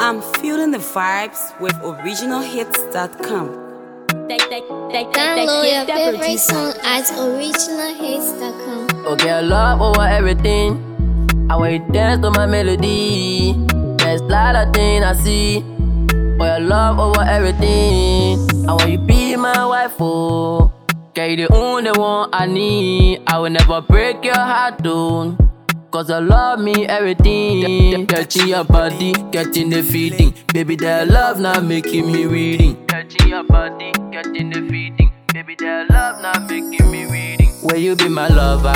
I'm feeling the vibes with originalhits.com. Download your favorite song at originalhits.com. Okay, I love over everything. I want you dance to my melody. There's a lot of things I see. Boy, I love over everything. I want you be my wife, oh. Girl, you the only one I need. I will never break your heart, though. Cause I love me everything. Catching your body, getting the feeling. Baby, that love not making me reading. Catching your body, getting the feeling. Baby, that love not making me reading. Will you be my lover?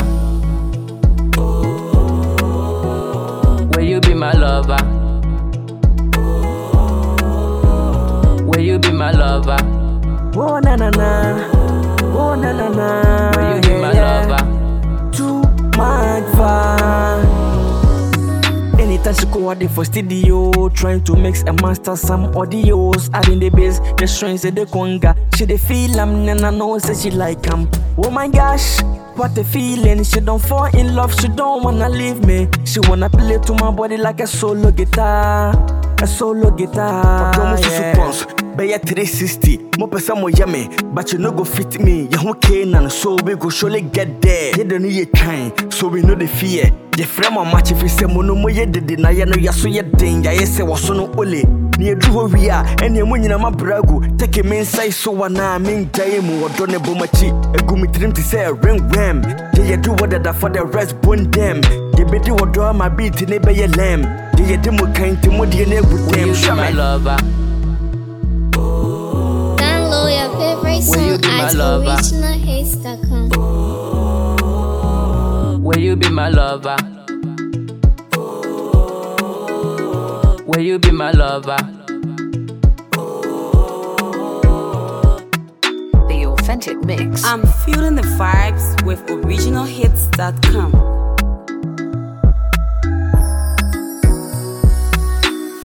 Will you be my lover? Will you be my lover? Oh na na na, oh na na na. Will you be my lover? Too much fun. Anytime she go out there for studio, trying to mix and master some audios, adding the bass, the strings and the conga. She dey feel and I know say she like 'em. Oh my gosh, what a feeling. She don't fall in love, she don't wanna leave me. She wanna play to my body like a solo guitar. A solo guitar. Yeah. Be 360, more person more yummy, but you no go fit me. You can, so we go surely get there. You don't need a train, so we know the fear. The frame of match if you say mono mo ye did na ya no ya so ye den ya say was no ole. Near Drew we are, and your money na my brago. Take him inside so one I mean Jaimu or Donne Bomachi. A gummy trim to say a ring ram. They do what that for the rest bone them. They be do what draw my beat in a bay lamb. They demo kind to muddy and with them. Show my lover. Download your favorite song at originalhits.com. Will you be my lover? Will you be my lover? The Authentic Mix. I'm feeling the vibes with originalhits.com.